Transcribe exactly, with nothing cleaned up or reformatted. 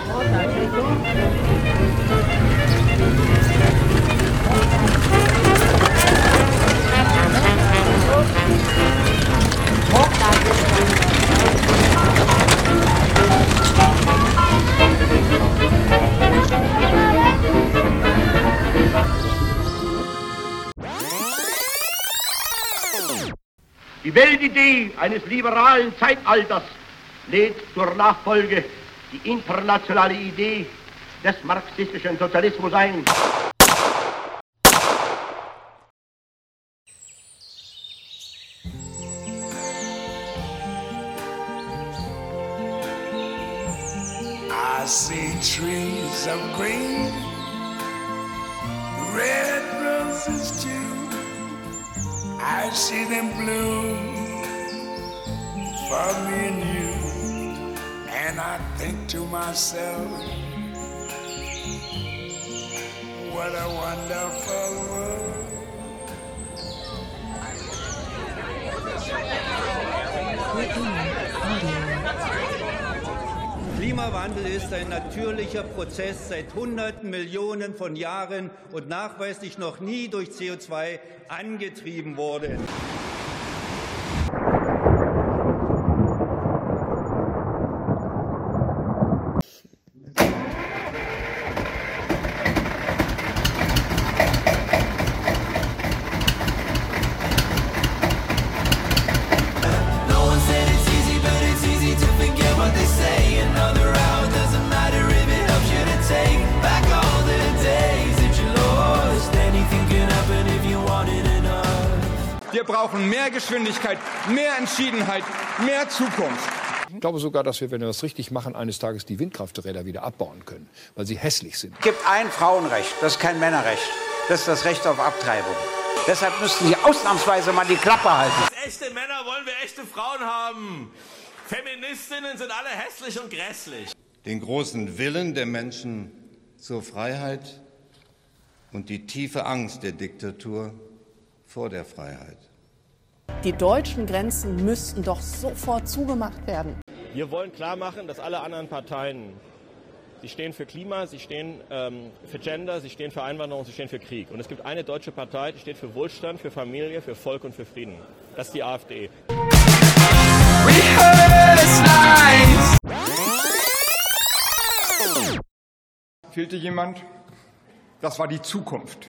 Die Weltidee eines liberalen Zeitalters lädt zur Nachfolge die internationale Idee des marxistischen Sozialismus ein. I see trees of green, red roses too. I see them bloom for me and you, and I think to myself, what a wonderful world. Klimawandel ist ein natürlicher Prozess seit Hunderten Millionen von Jahren und nachweislich noch nie durch C O zwei angetrieben worden. Wir brauchen mehr Geschwindigkeit, mehr Entschiedenheit, mehr Zukunft. Ich glaube sogar, dass wir, wenn wir das richtig machen, eines Tages die Windkrafträder wieder abbauen können, weil sie hässlich sind. Es gibt ein Frauenrecht, das ist kein Männerrecht. Das ist das Recht auf Abtreibung. Deshalb müssten Sie ausnahmsweise mal die Klappe halten. Als echte Männer wollen wir echte Frauen haben. Feministinnen sind alle hässlich und grässlich. Den großen Willen der Menschen zur Freiheit und die tiefe Angst der Diktatur vor der Freiheit. Die deutschen Grenzen müssten doch sofort zugemacht werden. Wir wollen klar machen, dass alle anderen Parteien, sie stehen für Klima, sie stehen ähm, für Gender, sie stehen für Einwanderung, sie stehen für Krieg. Und es gibt eine deutsche Partei, die steht für Wohlstand, für Familie, für Volk und für Frieden. Das ist die AfD. Fehlte jemand? Das war die Zukunft.